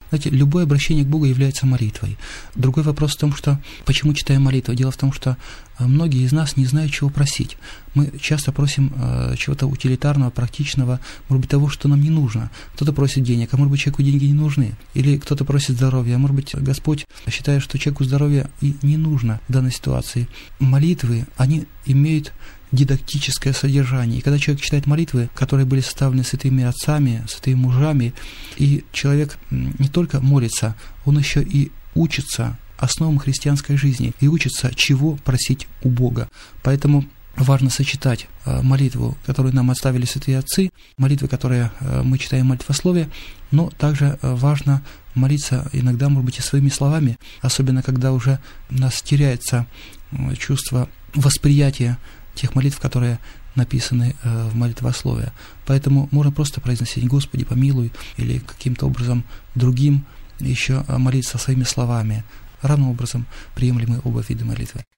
Знаете, любое обращение к Богу является молитвой. Другой вопрос в том, что почему читаем молитву. Дело в том, что многие из нас не знают, чего просить. Мы часто просим чего-то утилитарного, практичного, может быть, того, что нам не нужно. Кто-то просит денег, а может быть, человеку деньги не нужны. Или кто-то просит здоровья, а может быть, Господь считает, что человеку здоровья и не нужно в данной ситуации. Молитвы, они имеют дидактическое содержание. И когда человек читает молитвы, которые были составлены святыми отцами, святыми мужами, и человек не только молится, он еще и учится основам христианской жизни и учится, чего просить у Бога. Поэтому важно сочетать молитву, которую нам оставили святые отцы, молитвы, которые мы читаем в молитвословии, но также важно молиться иногда, может быть, и своими словами, особенно когда уже у нас теряется чувство восприятия тех молитв, которые написаны в молитвословии. Поэтому можно просто произносить «Господи, помилуй» или каким-то образом другим еще молиться своими словами. Равным образом приемлемы оба вида молитвы.